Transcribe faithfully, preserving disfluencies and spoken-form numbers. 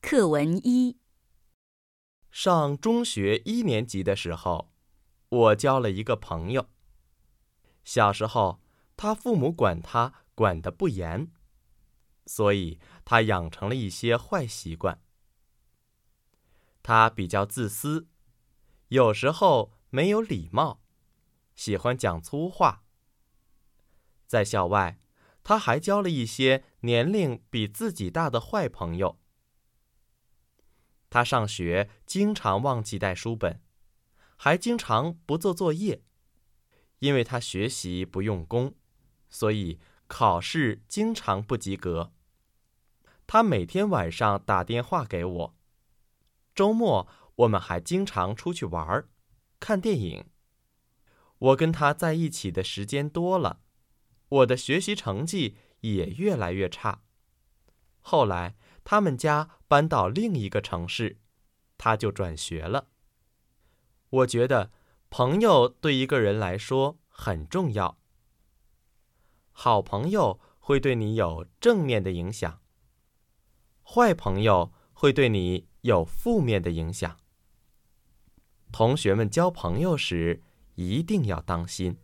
课文一。 上中学一年级的时候，我交了一个朋友。小时候，他父母管他管得不严，所以他养成了一些坏习惯。他比较自私，有时候没有礼貌，喜欢讲粗话。在校外，他还交了一些年龄比自己大的坏朋友。他上学经常忘记带书本，还经常不做作业。因为他学习不用功，所以考试经常不及格。他每天晚上打电话给我，周末我们还经常出去玩，看电影。我跟他在一起的时间多了，我的学习成绩也越来越差。后来他们家搬到另一个城市，他就转学了。我觉得朋友对一个人来说很重要。好朋友会对你有正面的影响，坏朋友会对你有负面的影响。同学们交朋友时一定要当心。